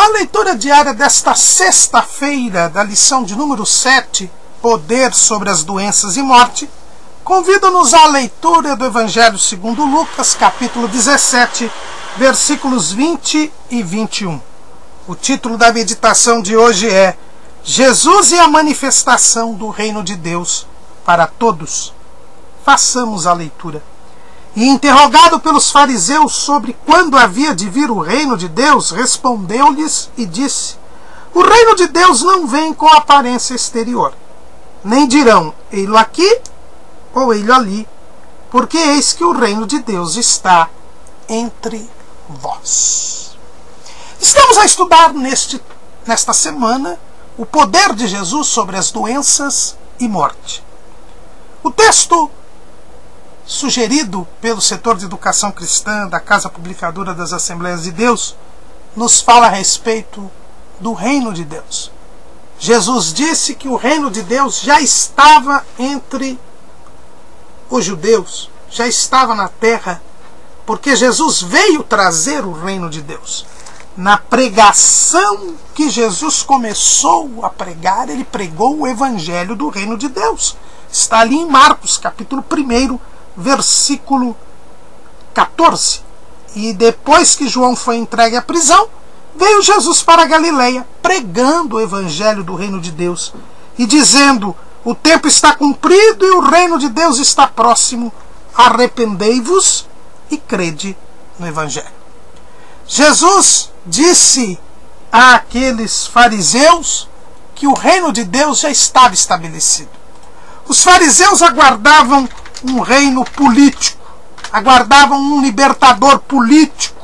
A leitura diária desta sexta-feira, da lição de número 7, Poder sobre as Doenças e Morte, convida-nos à leitura do Evangelho segundo Lucas, capítulo 17, versículos 20 e 21. O título da meditação de hoje é Jesus e a manifestação do reino de Deus para todos. Façamos a leitura. E interrogado pelos fariseus sobre quando havia de vir o reino de Deus, respondeu-lhes e disse: o reino de Deus não vem com aparência exterior, nem dirão, ei-lo aqui ou ei-lo ali, porque eis que o reino de Deus está entre vós. Estamos a estudar nesta semana o poder de Jesus sobre as doenças e morte. O texto sugerido pelo setor de educação cristã da Casa Publicadora das Assembleias de Deus nos fala a respeito do reino de Deus. Jesus disse que o reino de Deus já estava entre os judeus, já estava na terra, porque Jesus veio trazer o reino de Deus. Na pregação que Jesus começou a pregar, ele pregou o evangelho do reino de Deus. Está ali em Marcos, capítulo 1, versículo 14. E depois que João foi entregue à prisão, veio Jesus para a Galileia, pregando o evangelho do reino de Deus e dizendo: o tempo está cumprido e o reino de Deus está próximo, arrependei-vos e crede no evangelho. Jesus disse àqueles fariseus que o reino de Deus já estava estabelecido. Os fariseus aguardavam um reino político, aguardavam um libertador político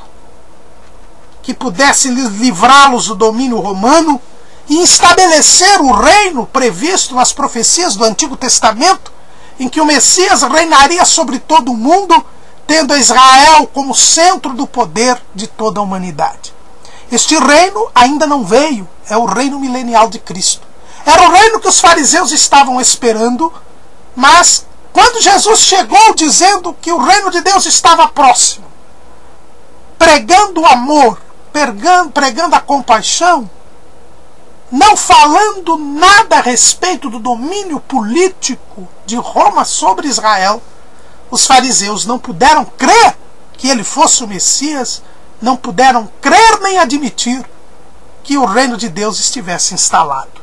que pudesse livrá-los do domínio romano e estabelecer o reino previsto nas profecias do Antigo Testamento, em que o Messias reinaria sobre todo o mundo, tendo a Israel como centro do poder de toda a humanidade. Este reino ainda não veio, é o reino milenial de Cristo. Era o reino que os fariseus estavam esperando, mas quando Jesus chegou dizendo que o reino de Deus estava próximo, pregando o amor, pregando a compaixão, não falando nada a respeito do domínio político de Roma sobre Israel, os fariseus não puderam crer que ele fosse o Messias, não puderam crer nem admitir que o reino de Deus estivesse instalado.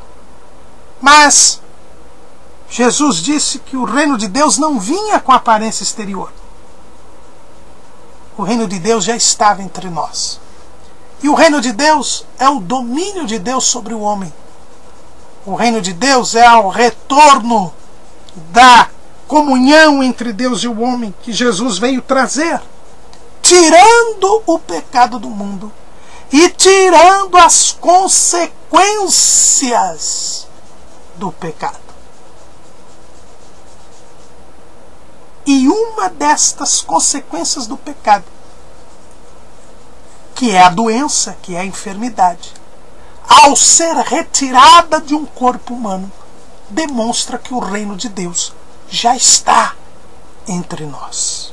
Mas Jesus disse que o reino de Deus não vinha com aparência exterior. O reino de Deus já estava entre nós. E o reino de Deus é o domínio de Deus sobre o homem. O reino de Deus é o retorno da comunhão entre Deus e o homem que Jesus veio trazer, tirando o pecado do mundo e tirando as consequências do pecado. E uma destas consequências do pecado, que é a doença, que é a enfermidade, ao ser retirada de um corpo humano, demonstra que o reino de Deus já está entre nós.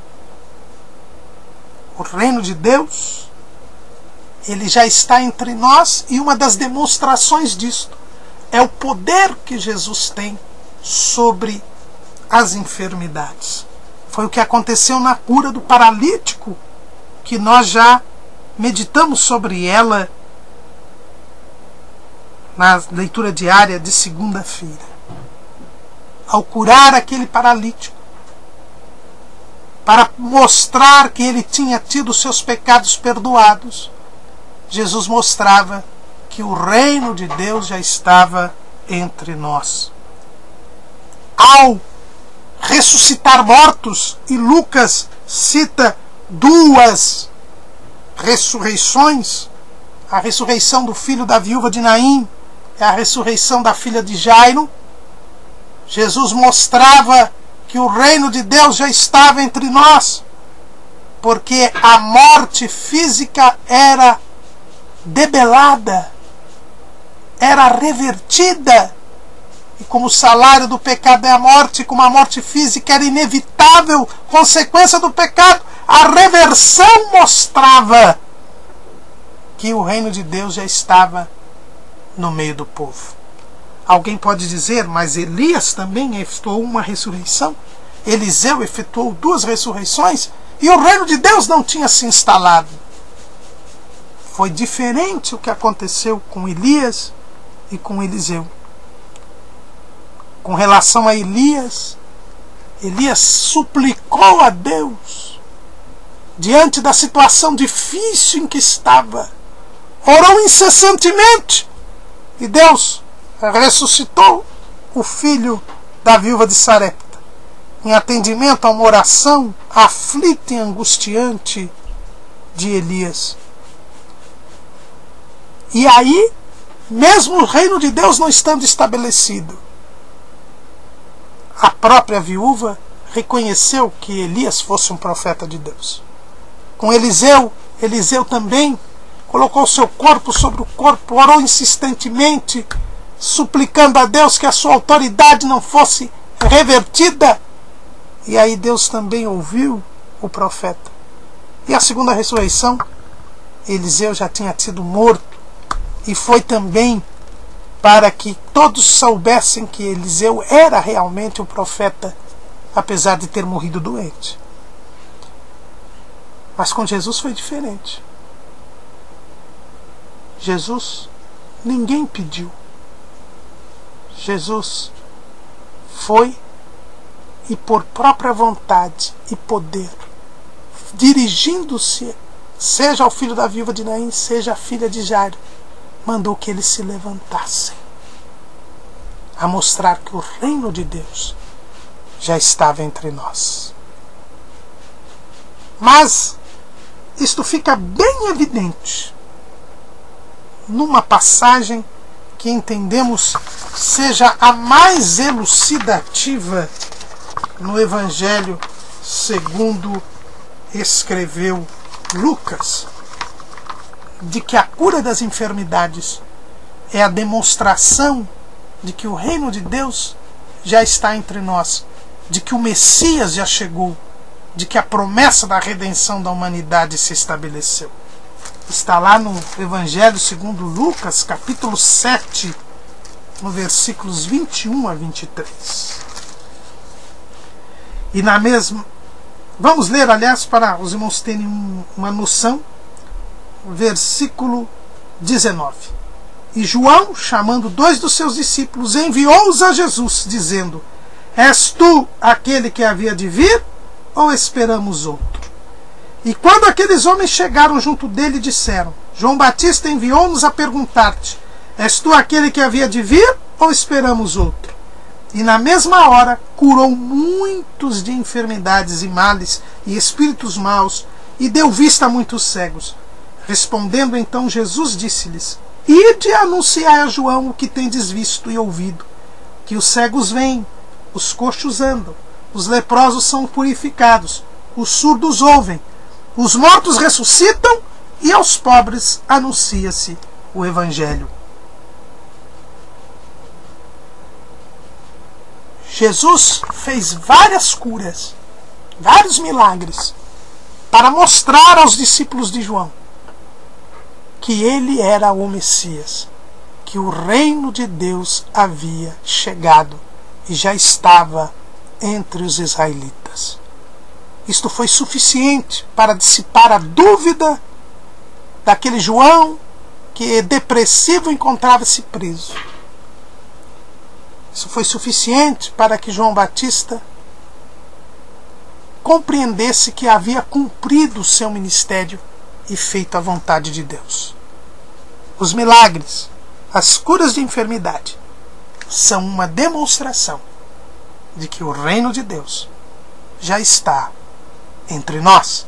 O reino de Deus, ele já está entre nós, e uma das demonstrações disto é o poder que Jesus tem sobre as enfermidades. Foi o que aconteceu na cura do paralítico, que nós já meditamos sobre ela na leitura diária de segunda-feira. Ao curar aquele paralítico, para mostrar que ele tinha tido seus pecados perdoados, Jesus mostrava que o reino de Deus já estava entre nós. Ao ressuscitar mortos, e Lucas cita duas ressurreições, a ressurreição do filho da viúva de Naim e a ressurreição da filha de Jairo, Jesus mostrava que o reino de Deus já estava entre nós, porque a morte física era debelada, era revertida, e como o salário do pecado é a morte, como a morte física era inevitável, consequência do pecado, a reversão mostrava que o reino de Deus já estava no meio do povo. Alguém pode dizer, mas Elias também efetuou uma ressurreição? Eliseu efetuou 2 ressurreições e o reino de Deus não tinha se instalado. Foi diferente o que aconteceu com Elias e com Eliseu. Com relação a Elias, Elias suplicou a Deus diante da situação difícil em que estava. Orou incessantemente e Deus ressuscitou o filho da viúva de Sarepta, em atendimento a uma oração aflita e angustiante de Elias. E aí, mesmo o reino de Deus não estando estabelecido, a própria viúva reconheceu que Elias fosse um profeta de Deus. Com Eliseu, Eliseu também colocou seu corpo sobre o corpo, orou insistentemente, suplicando a Deus que a sua autoridade não fosse revertida. E aí Deus também ouviu o profeta. E a segunda ressurreição, Eliseu já tinha sido morto. E foi também para que todos soubessem que Eliseu era realmente um profeta, apesar de ter morrido doente. Mas com Jesus foi diferente. Jesus, ninguém pediu. Jesus foi e por própria vontade e poder, dirigindo-se, seja ao filho da viúva de Naim, seja a filha de Jairo, mandou que eles se levantassem, a mostrar que o reino de Deus já estava entre nós. Mas isto fica bem evidente numa passagem que entendemos seja a mais elucidativa no Evangelho segundo escreveu Lucas, de que a cura das enfermidades é a demonstração de que o reino de Deus já está entre nós, de que o Messias já chegou, de que a promessa da redenção da humanidade se estabeleceu. Está lá no Evangelho segundo Lucas, capítulo 7, no versículos 21 a 23. E na mesma... Vamos ler, aliás, para os irmãos terem uma noção, versículo 19. E João, chamando 2 dos seus discípulos, enviou-os a Jesus, dizendo: És tu aquele que havia de vir, ou esperamos outro? E quando aqueles homens chegaram junto dele, disseram: João Batista enviou-nos a perguntar-te: És tu aquele que havia de vir, ou esperamos outro? E na mesma hora curou muitos de enfermidades e males e espíritos maus, e deu vista a muitos cegos. Respondendo então Jesus disse-lhes: Ide anunciai a João o que tendes visto e ouvido, que os cegos vêm, os coxos andam, os leprosos são purificados, os surdos ouvem, os mortos ressuscitam, e aos pobres anuncia-se o Evangelho. Jesus fez várias curas, vários milagres, para mostrar aos discípulos de João que ele era o Messias, que o reino de Deus havia chegado e já estava entre os israelitas. Isto foi suficiente para dissipar a dúvida daquele João que, depressivo, encontrava-se preso. Isso foi suficiente para que João Batista compreendesse que havia cumprido o seu ministério e feito a vontade de Deus. Os milagres, as curas de enfermidade, são uma demonstração de que o reino de Deus já está entre nós.